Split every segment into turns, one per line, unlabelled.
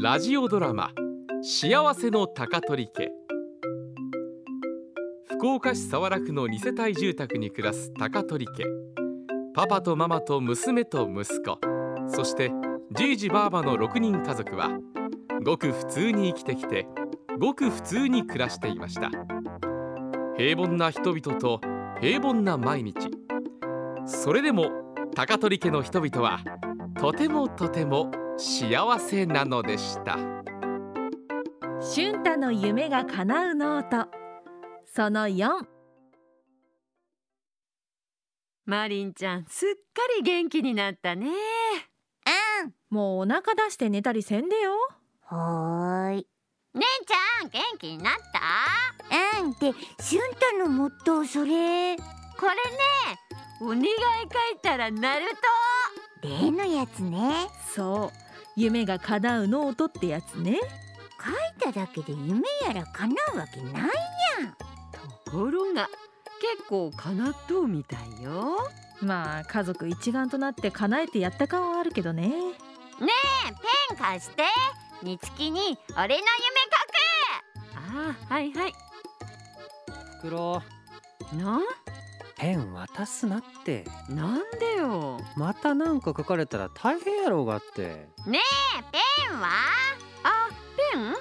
ラジオドラマ幸せの高取家。福岡市早良区の2世帯住宅に暮らす高取家。パパとママと娘と息子、そしてじいじばあばの6人家族はごく普通に生きてきて、ごく普通に暮らしていました。平凡な人々と平凡な毎日。それでも高取家の人々はとてもとても幸せなのでした。
俊太の夢が叶うノート、その4。
マリンちゃん、すっかり元気になったね。
もうお腹出して寝たりせんでよ。
はーい。
姉ちゃん、元気になった？
で、俊太のモットーそれ。
これね、お願い書いたらなる
例のやつね。
そう、夢が叶うノートってやつね。
書いただけで夢やら叶うわけないやん。
ところが結構叶っとうみたいよ。
まあ家族一丸となって叶えてやった感はあるけどね。
ねえ、ペン貸して。につきに俺の夢書く。
ああ、はいはい。
フクロ
な、
ペン渡すなって。
なんでよ。
またなんか書かれたら大変やろうがって。
ねえ、ペンは？
あ、ペン？はいはい、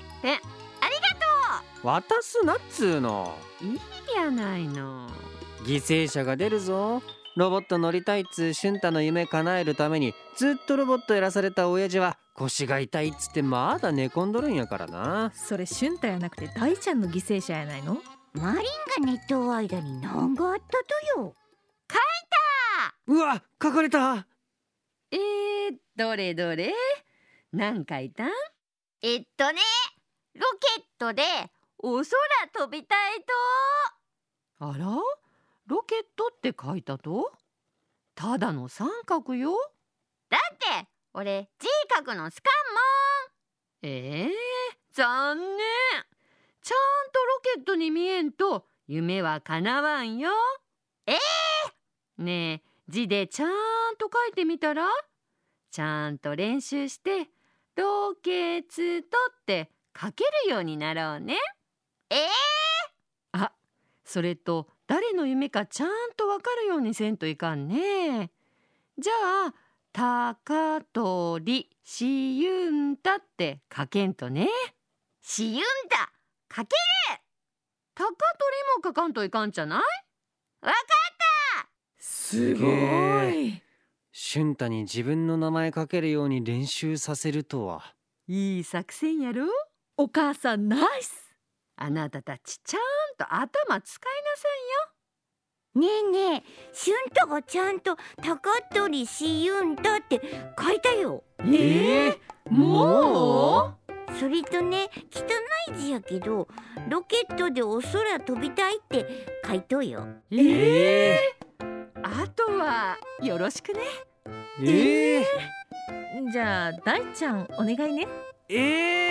ペン。
ありがと
渡すなっつーの。
いいやないの。
犠牲者が出るぞ。ロボット乗りたいっつー俊太の夢叶えるためにずっとロボットやらされた親父は腰が痛いっつってまだ寝込んどるんやからな。
それ俊太やなくて大ちゃんの犠牲者やないの？
マリンが寝とう間に何があったとよ。
うわ、書かれた。
どれどれ、何書いたん？
う。ロケットでお空飛びたいと。
あら、ロケットって書いたと？ただの三角よ。
だって俺字書くのすかんもん。
残念。ちゃんとロケットに見えんと夢は叶わんよ。ねえ、字でちゃんと書いてみたら？ちゃんと練習してロケツとって書けるようになろうね。あ、それと誰の夢かちゃんとわかるようにせんといかんね。じゃあ高取しゆんたって書けんとね。
しゆんだ、書ける。
高取も書かんといかんじゃない？
わかった。
すごい。
俊太に自分の名前書けるように練習させるとは。
いい作戦やろ。
お母さんナイス。
あなたたちちゃんと頭使い
ねえねえ、俊太がちゃんと高取しゆんたって書いたよ。
なさいよ。もう？
それとね、汚い字やけどロケットでお空飛びたいって書いとうよ。
あとはよろしくね。
じゃあ大ちゃんお願いね。